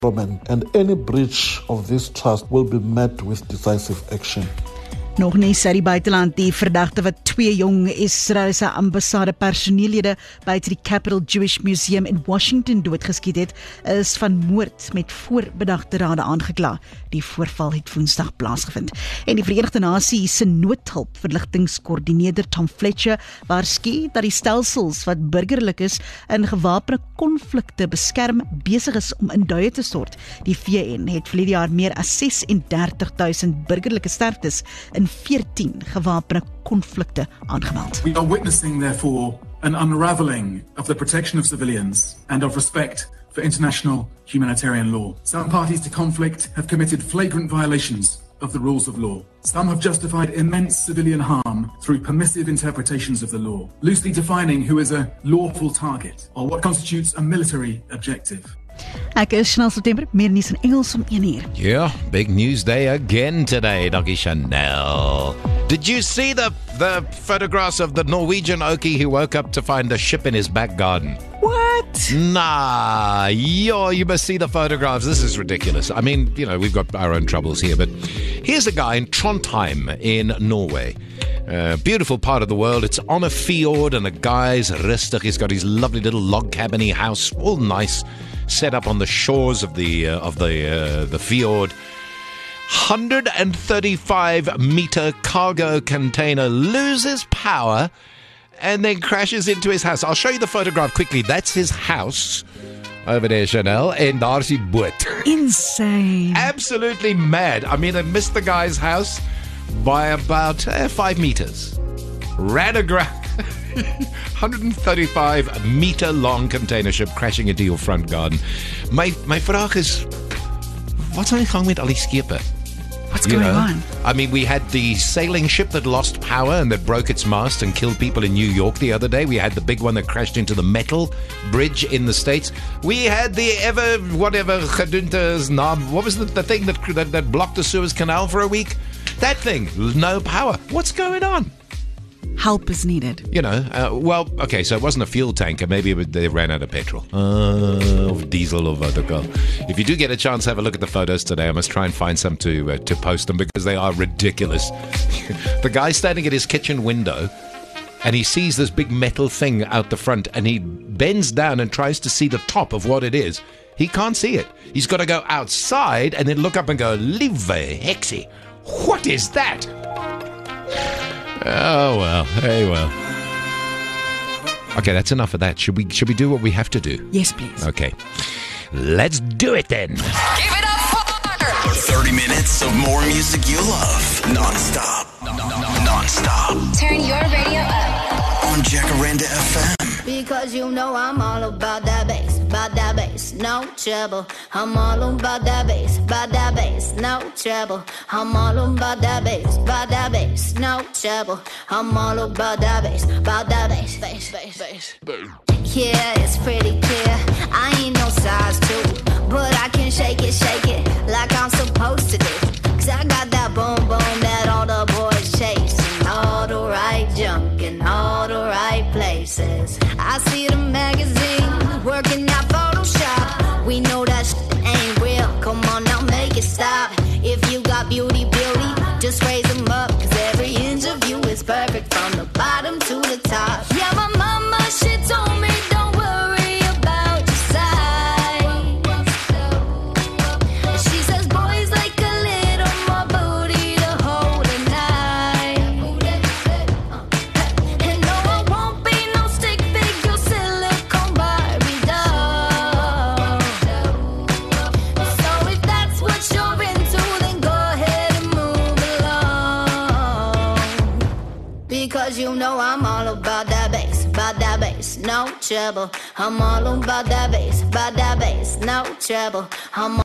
government, and any breach of this trust will be met with decisive action. Nog nie sy die buiteland die verdagte wat 2 jong Israeliese ambassade personeellede buite die Capital Jewish Museum in Washington doodgeskiet het, is van moord met voorbedagte rade aangekla. Die voorval het Woensdag plaasgevind. En die Verenigde Nasies se noodhulpverligtingskoördineerder Tom Fletcher waarsku dat die stelsels wat burgerlik is in gewapende konflikte beskerm besig is om in duie te stort. Die VN het verlede jaar meer as 36,000 burgerlike sterftes in 14 gewapende konflikte aangemeld. We are witnessing, therefore, an unraveling of the protection of civilians and of respect for international humanitarian law. Some parties to conflict have committed flagrant violations of the rules of law. Some have justified immense civilian harm through permissive interpretations of the law, loosely defining who is a lawful target or what constitutes a military objective. Ek is Chanel September, meer nuus in Engels om 1 uur. Yeah, big news day again today, Doggy Chanel. Did you see the photographs of the Norwegian Okie who woke up to find a ship in his back garden? What? Nah, you must see the photographs. This is ridiculous. I mean, you know, we've got our own troubles here, but here's a guy in Trondheim in Norway. Beautiful part of the world. It's on a fjord and the guy's rustig. He's got his lovely little log cabiny house, all nice, set up on the shores of the fjord. 135-meter cargo container loses power and then crashes into his house. I'll show you the photograph quickly. That's his house over there, Chanel, en daar's die boot. Insane. Absolutely mad. I mean, I missed the guy's house by about 5 meters. Ran aground. 135-meter long container ship crashing into your front garden. My vraag is, what's aan die gang met al die skepe? What's going on? I mean, we had the sailing ship that lost power and that broke its mast and killed people in New York the other day. We had the big one that crashed into the metal bridge in the States. We had the gedunte's naam. What was the thing that blocked the Suez Canal for a week? That thing, no power. What's going on? Help is needed. You know, well, okay, so it wasn't a fuel tanker. Maybe they ran out of petrol. Of diesel or vodka. If you do get a chance, have a look at the photos today. I must try and find some to post them because they are ridiculous. The guy's standing at his kitchen window and he sees this big metal thing out the front and he bends down and tries to see the top of what it is. He can't see it. He's got to go outside and then look up and go, Lieve heksie, what is that? Oh, well. Hey, well. Okay, that's enough of that. Should we do what we have to do? Yes, please. Okay. Let's do it then. Give it up for 30 minutes of more music you love. Non-stop. Non-stop. Turn your radio up. On Jacaranda FM. Because you know I'm all about that bass, no trouble. I'm all about that bass, no trouble. I'm all about that bass, no trouble. I'm all about that bass, bass. Yeah, it's pretty clear. I ain't no size 2, but I can shake it like I'm supposed to do. 'Cause I got that boom boom that all the boys chase, and all the right junk in all the right places. I see the magazine working out Photoshop. We know that shit ain't real. Come on now, make it stop. If you got beauty, just raise them up. 'Cause every inch of you is perfect from the bottom to the top. Yeah, my mama, she told me don't worry about your size. She says boys like a little more booty to hold at night. And no, I won't be no stick figure silicone Barbie doll. So if that's what you're into, then go ahead and move along. Because you know I'm all about that bass, no trouble. I'm all about that bass, no trouble. I'm